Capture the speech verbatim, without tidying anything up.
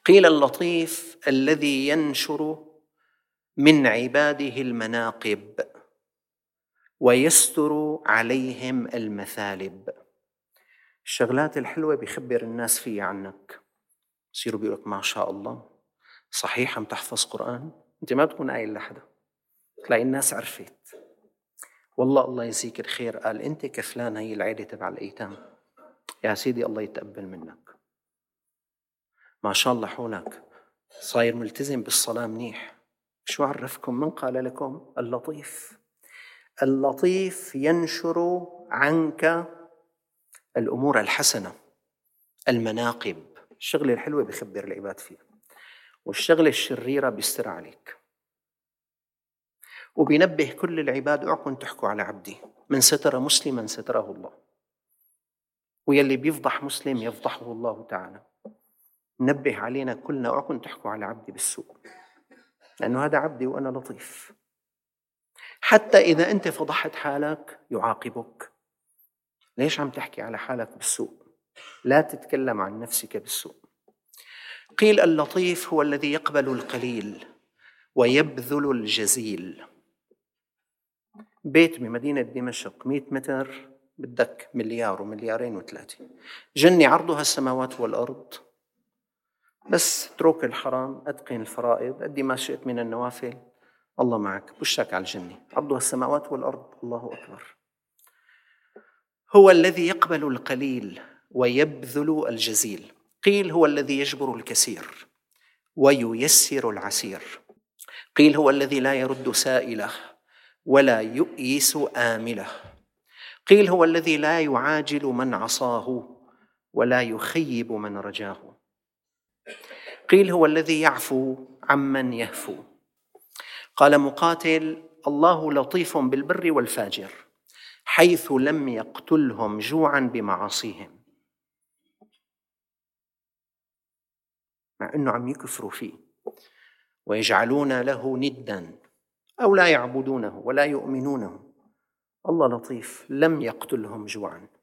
قيل اللطيف الذي ينشر من عباده المناقب ويستر عليهم المثالب. الشغلات الحلوة بيخبر الناس فيها عنك، يصيروا بيقولك ما شاء الله صحيح عم تحفظ قرآن، انت ما بتكون قايل لحدا، تلاقي الناس عرفت، والله الله يجزيك الخير قال انت كفلان هي العيلة تبع الأيتام، يا سيدي الله يتقبل منك، ما شاء الله حولك صاير ملتزم بالصلاة منيح، شو عرفكم؟ من قال لكم؟ اللطيف. اللطيف ينشر عنك الأمور الحسنة، المناقب، الشغلة الحلوة بيخبر العباد فيها، والشغلة الشريرة بيستر عليك، وبينبه كل العباد اوعكم تحكوا على عبدي، من ستر مسلما ستره الله، ويلي بيفضح مسلم يفضحه الله تعالى. نبه علينا كلنا اوعكم تحكوا على عبدي بالسوء، لأنه هذا عبدي وأنا لطيف. حتى إذا أنت فضحت حالك يعاقبك، ليش عم تحكي على حالك بالسوء؟ لا تتكلم عن نفسك بالسوء. قيل اللطيف هو الذي يقبل القليل ويبذل الجزيل. بيت بمدينة دمشق مئة متر بدك مليار ومليارين وثلاثة، جنة عرضها السماوات والأرض، بس اترك الحرام، أتقن الفرائض، أدي ما شئت من النوافل، الله معك، بشك على الجنة، عرضها السماوات والأرض، الله أكبر. هو الذي يقبل القليل ويبذل الجزيل. قيل هو الذي يجبر الكثير وييسر العسير. قيل هو الذي لا يرد سائله ولا يؤيس آمله. قيل هو الذي لا يعاجل من عصاه ولا يخيب من رجاه. قيل هو الذي يعفو عمن يهفو. قال مقاتل: الله لطيف بالبر والفاجر حيث لم يقتلهم جوعا بمعاصيهم، مع أنه عم يكفروا فيه ويجعلون له ندا أو لا يعبدونه ولا يؤمنونه، الله لطيف لم يقتلهم جوعا.